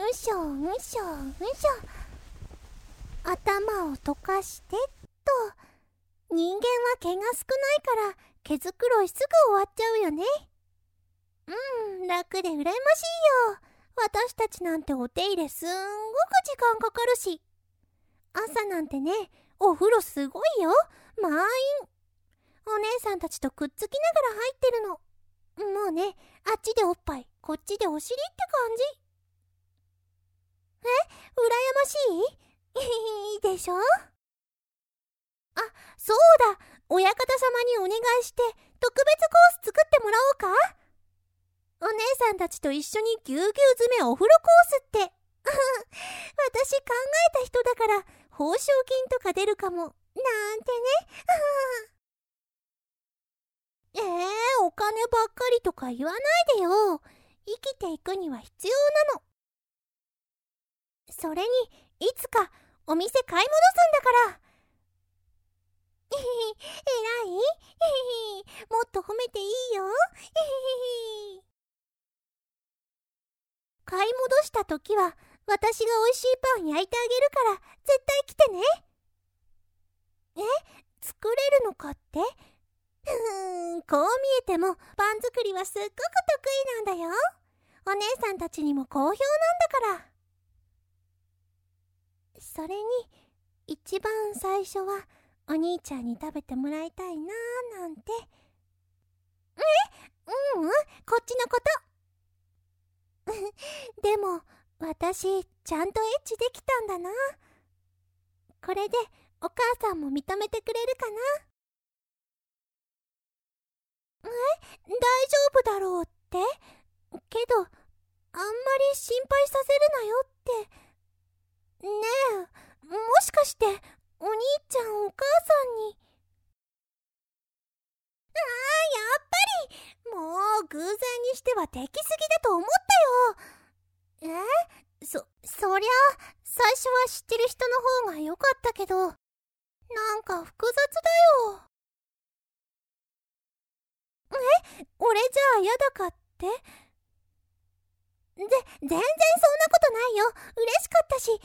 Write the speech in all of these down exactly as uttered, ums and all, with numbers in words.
んしょんしょんしょ。頭を溶かしてっと。人間は毛が少ないから毛づくろいすぐ終わっちゃうよね。うん、楽で羨ましいよ。私たちなんてお手入れすんごく時間かかるし。朝なんてね、お風呂すごいよ。満員。お姉さんたちとくっつきながら入ってるの。もうね、あっちでおっぱい、こっちでお尻って感じ。え、羨ましいいいでしょ。あ、そうだ、親方様にお願いして特別コース作ってもらおうか。お姉さんたちと一緒にぎゅうぎゅう詰めお風呂コースって。私考えた人だから報奨金とか出るかもなんてね。えー、お金ばっかりとか言わないでよ。生きていくには必要なの。それにいつかお店買い戻すんだから。えらいもっと褒めていいよ。買い戻した時は私がおいしいパン焼いてあげるから絶対来てね。え、作れるのかって？ふーん、こう見えてもパン作りはすっごく得意なんだよ。お姉さんたちにも好評なんだから。それに一番最初はお兄ちゃんに食べてもらいたいなーなんて。え、ううん、こっちのことでも私ちゃんとエッチできたんだな。これでお母さんも認めてくれるかな。え、大丈夫だろうって。けどあんまり心配させるなよってねえ。もしかしてお兄ちゃんお母さんに。ああ、やっぱりもう偶然にしては敵すぎだと思ったよ。え、そ、そりゃ最初は知ってる人の方が良かったけど、なんか複雑だよ。え、俺じゃあ嫌だかって？ぜ、全然そんなことないよ。嬉しかったし、って。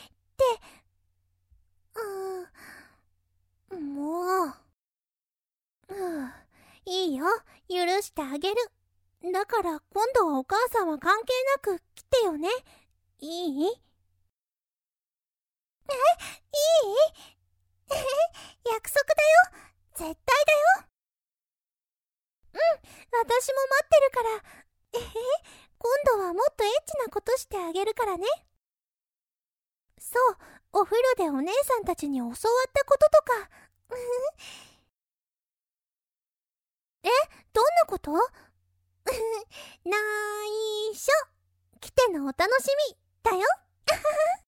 うーん、もう。うん、いいよ、許してあげる。だから今度はお母さんは関係なく来てよね。いい？え、いい？約束だよ。絶対だよ。うん、私も待ってるから。えへ、今度はもっとエッチなことしてあげるからね。そう、お風呂でお姉さんたちに教わったこととか。え、どんなこと？ないしょ。来てのお楽しみだよ。